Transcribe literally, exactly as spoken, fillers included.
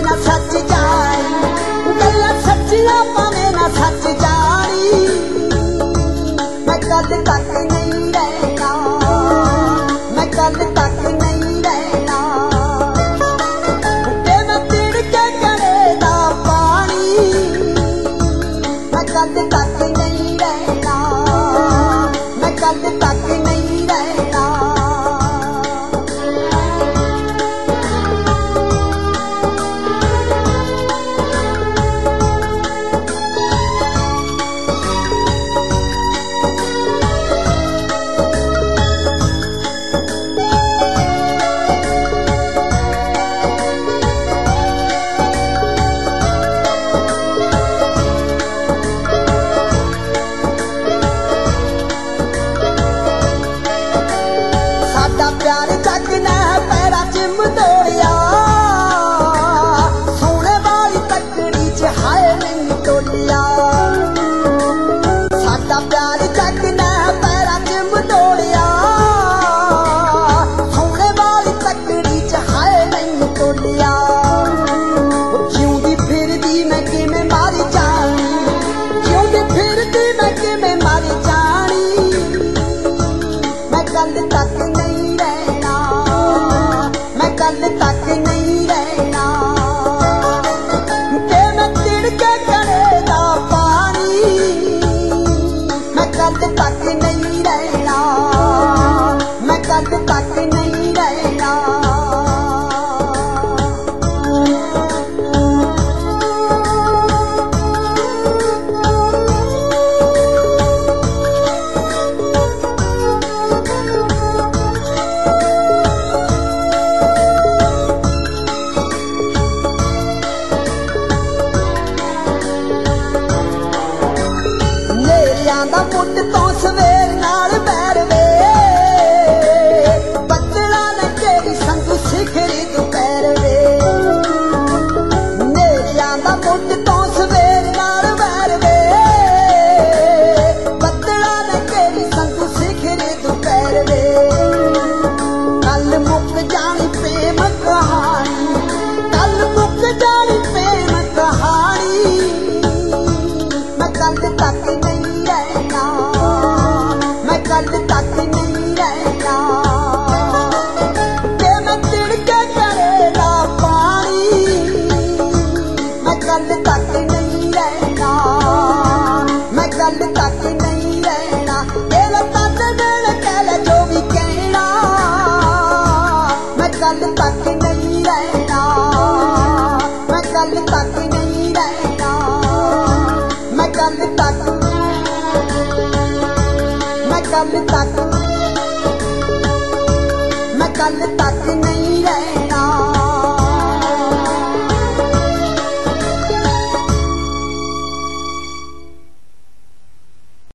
ना सच जानी, गल्लां सच्चियां भावें ना सच जानी, मैं कल तक नहीं रहना, मैं कल तक नहीं रहना। ते मैं तिड़के गले दा पानी, मैं कल तक नहीं रहना, मैं कल तक नहीं रहना। प्यार जग ने पैरा च मदोड़िया, सोने वाली तकड़ी च हाय नहीं तोलिया। साडा प्यार जग ने पैरा च मदोड़िया, सोने वाली तकड़ी च हाय नहीं तोलिया। जिउंदी फिरदी मैं किवें मारी जानी, जिउंदी फिरदी मैं किवें मारी जानी, मैं कल तक नहीं रहना, मैं कल तक नहीं रहना। ते मैं तिड़के गले दा पानी, मैं कल तक नहीं रहना, मैं कल तक नहीं रहना। दा मुट तो सवेर नाल बैर वे, बदला ने तेरी संगू सिखरी दुपहर वे। नेरिया दा मुट तो सवेर नाल बैर वे, बदला ने तेरी संगू सिखरी दुपहर वे। कल मुक जानी प्रेम कहानी, कल मुक जानी प्रेम कहानी, मैं कल तक नहीं रहना, मैं कल तक नहीं रहना। ते मैं तिड़के गले दा पानी, मैं कल तक नहीं रहना, मैं कल तक नहीं रहना। तेरे तन दिल कह जो भी कहना, मैं कल तक नहीं रहना, मैं कल तक नहीं रहना, मैं कल तक, मैं कल तक, मैं कल तक नहीं रहना।